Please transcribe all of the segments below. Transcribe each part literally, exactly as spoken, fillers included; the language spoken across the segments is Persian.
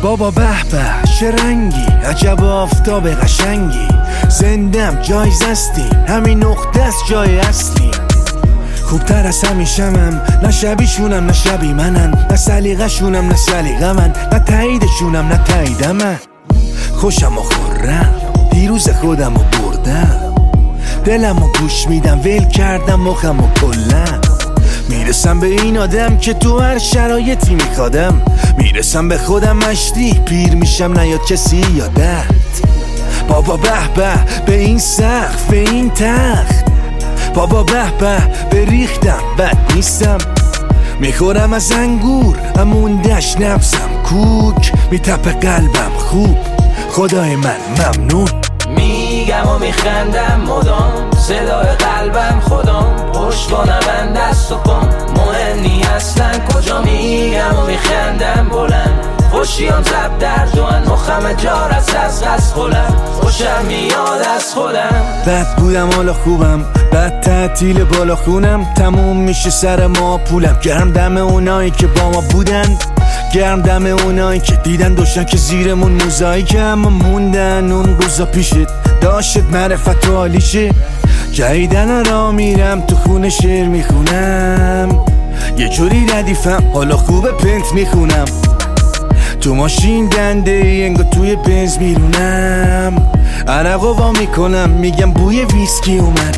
بابا به به چه رنگی، عجب آفتاب قشنگی، زندم جایزستیم، همین نقطه است جای اصلی. خوبتر از همیشمم، نه شبیشونم نه شبی منن، نه سلیقه‌شونم نه سلیقه من، نه تاییدشونم نه تایید من. خوشم و خورم دیروز خودم و بردم، دلم و گوش میدم ول کردم مخم و کلم. میرسم به این آدم که تو هر شرایطی میخوادم، میرسم به خودم مشتی پیر میشم نیاد کسی یادت. بابا به به به این سقف به این تخت، بابا به به به ریختم بد نیستم. میخورم از انگور اموندش نفسم کوک، میتپه قلبم خوب خدای من ممنون. میگم و میخندم مدام، صدای قلبم خودم، پشتوانم من دست و پام، مهم نی اصلا کجا. میگم و میخندم بلند، خوشیام زب در دوان، مخم جار از از غز خولم، خوشم میاد از خودم. بد بودم حالا خوبم، بد تعطیل بالا خونم، تموم میشه سر ما پولم. گرم دم اونایی که با ما بودن، گرم دم اونایی که دیدن داشتن که زیرمون موزاییک، اما موندن اون روزا پیشت داشت معرفت و حالیشه. جایدن را میرم تو خونه شعر میخونم، یه جوری ردیفم حالا خوبه پنت میخونم. تو ماشین دنده ای انگار توی بنز میرونم، عرق وا میکنم میگم بوی ویسکی اومد.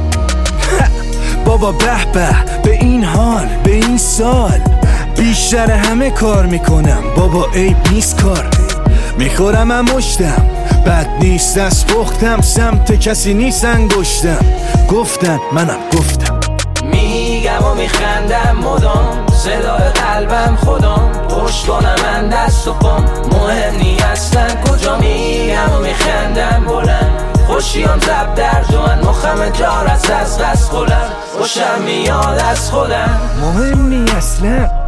بابا به به به این حال به این سال، بیشتر همه کار میکنم بابا عیب نیست کار. میخورم هم مشتم بد نیست از پختم، سمت کسی نیست انگشتم، گفتن منم گفتم. میگم و میخندم مدام، صدای قلبم خودم، پشتوانم من دست و پام، مهم نی اصلا کجا. میگم و میخندم بلند، خوشیام زب در دوان، مخم جار از از غز خولم، خوشم میاد از خودم. مهم نی اصلا